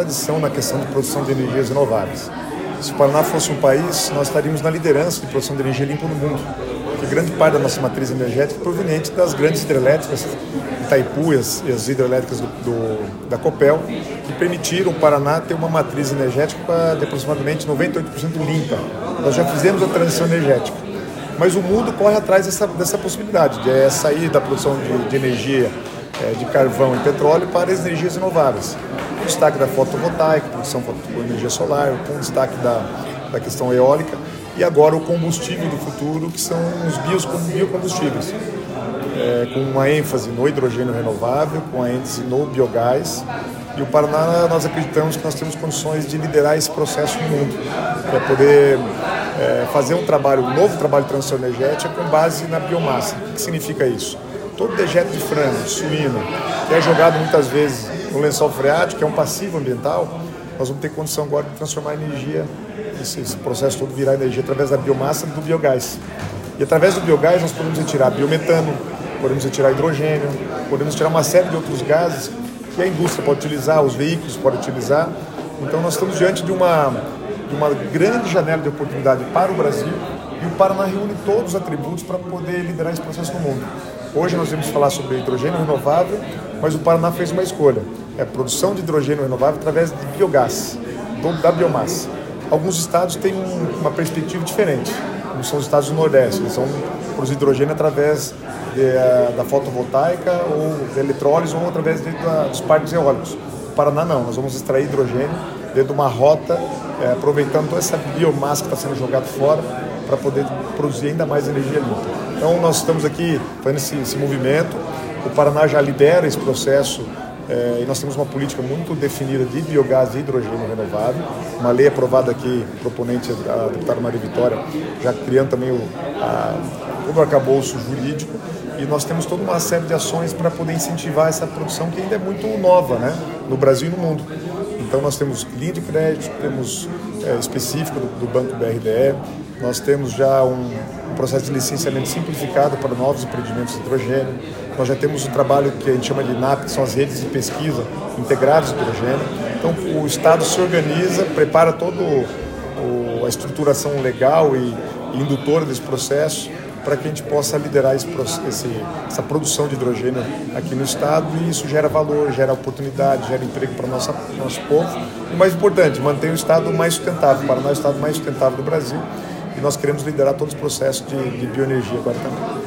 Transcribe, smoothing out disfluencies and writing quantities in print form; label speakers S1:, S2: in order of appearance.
S1: tradição na questão de produção de energias renováveis. Se o Paraná fosse um país, nós estaríamos na liderança de produção de energia limpa no mundo, porque grande parte da nossa matriz energética é proveniente das grandes hidrelétricas, Itaipu e as hidrelétricas da Copel, que permitiram o Paraná ter uma matriz energética de aproximadamente 98% limpa. Nós já fizemos a transição energética, mas o mundo corre atrás dessa possibilidade, de sair da produção de energia de carvão e petróleo para as energias renováveis. Com destaque da fotovoltaica, produção por energia solar, com destaque da questão eólica e agora o combustível do futuro, que são os biocombustíveis, com uma ênfase no hidrogênio renovável, com a ênfase no biogás. E o Paraná, nós acreditamos que nós temos condições de liderar esse processo no mundo, para poder fazer um novo trabalho de transição energética com base na biomassa. O que significa isso? Todo dejeto de frango, de suíno, que é jogado muitas vezes no lençol freático, que é um passivo ambiental, nós vamos ter condição agora de transformar em energia, esse processo todo virar energia através da biomassa e do biogás. E através do biogás nós podemos retirar biometano, podemos retirar hidrogênio, podemos tirar uma série de outros gases que a indústria pode utilizar, os veículos podem utilizar. Então nós estamos diante de uma grande janela de oportunidade para o Brasil e o Paraná reúne todos os atributos para poder liderar esse processo no mundo. Hoje nós vamos falar sobre hidrogênio renovável, mas o Paraná fez uma escolha. É a produção de hidrogênio renovável através de biogás, da biomassa. Alguns estados têm uma perspectiva diferente, como são os estados do Nordeste. Eles vão produzir hidrogênio através da fotovoltaica ou da eletrólise ou através dos parques eólicos. O Paraná não, nós vamos extrair hidrogênio dentro de uma rota, aproveitando toda essa biomassa que está sendo jogada fora para poder produzir ainda mais energia limpa. Então nós estamos aqui fazendo esse movimento, o Paraná já lidera esse processo e nós temos uma política muito definida de biogás e hidrogênio renovável, uma lei aprovada aqui, proponente a deputada Maria Vitória, já criando também todo o arcabouço jurídico, e nós temos toda uma série de ações para poder incentivar essa produção que ainda é muito nova, né, no Brasil e no mundo. Então nós temos linha de crédito, temos específico do Banco BRDE, nós temos já um processo de licenciamento simplificado para novos empreendimentos de hidrogênio, nós já temos um trabalho que a gente chama de NAP, que são as redes de pesquisa integradas de hidrogênio. Então o Estado se organiza, prepara toda a estruturação legal e indutora desse processo para que a gente possa liderar essa produção de hidrogênio aqui no Estado, e isso gera valor, gera oportunidade, gera emprego para o nosso povo. E o mais importante, manter o Estado mais sustentável. O Paraná é o Estado mais sustentável do Brasil e nós queremos liderar todos os processos de bioenergia agora também.